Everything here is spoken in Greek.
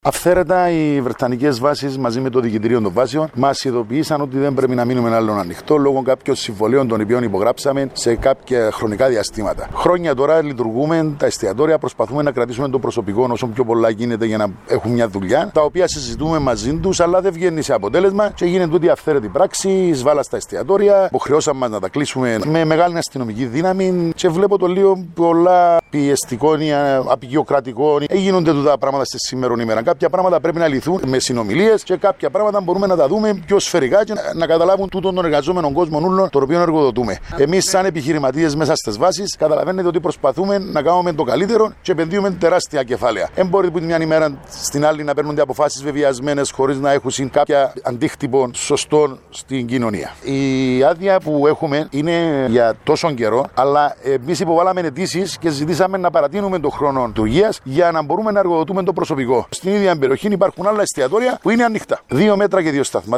Αυθαίρετα, οι βρετανικές βάσεις μαζί με το Διοικητήριο των Βάσεων μας ειδοποίησαν ότι δεν πρέπει να μείνουμε άλλο ανοιχτό λόγω κάποιων συμβολίων των οποίων υπογράψαμε σε κάποια χρονικά διαστήματα. Χρόνια τώρα λειτουργούμε τα εστιατόρια, προσπαθούμε να κρατήσουμε το προσωπικό όσο πιο πολλά γίνεται για να έχουν μια δουλειά, τα οποία συζητούμε μαζί τους, αλλά δεν βγαίνει σε αποτέλεσμα και γίνεται τούτη αυθαίρετη πράξη, εισβάλλα στα εστιατόρια, υποχρεώσαμε μας να τα κλείσουμε με μεγάλη αστυνομική δύναμη και βλέπω το λίγο πολλά πιεστικό ή απεικιοκρατικό. Γίνονται τούτα πράγματα στη σήμερα ημέρα. Κάποια πράγματα πρέπει να λυθούν με συνομιλίες και κάποια πράγματα μπορούμε να τα δούμε πιο σφαιρικά και να καταλάβουν τούτον τον εργαζόμενο κόσμο όλων τον οποίο εργοδοτούμε. Εμείς, σαν επιχειρηματίες μέσα στις βάσεις, καταλαβαίνετε ότι προσπαθούμε να κάνουμε το καλύτερο και επενδύουμε τεράστια κεφάλαια. Δεν μπορεί από τη μια ημέρα στην άλλη να παίρνονται αποφάσεις βεβαιασμένες χωρίς να έχουν κάποια αντίκτυπο σωστό στην κοινωνία. Η άδεια που έχουμε είναι για τόσο καιρό, αλλά εμείς υποβάλαμε αιτήσεις και ζητήσαμε να παρατείνουμε τον χρόνο λειτουργίας για να μπορούμε να εργοδοτούμε το προσωπικό. Στην ίδια περιοχή υπάρχουν άλλα εστιατόρια που είναι ανοιχτά. 2 μέτρα και 2 σταθμά.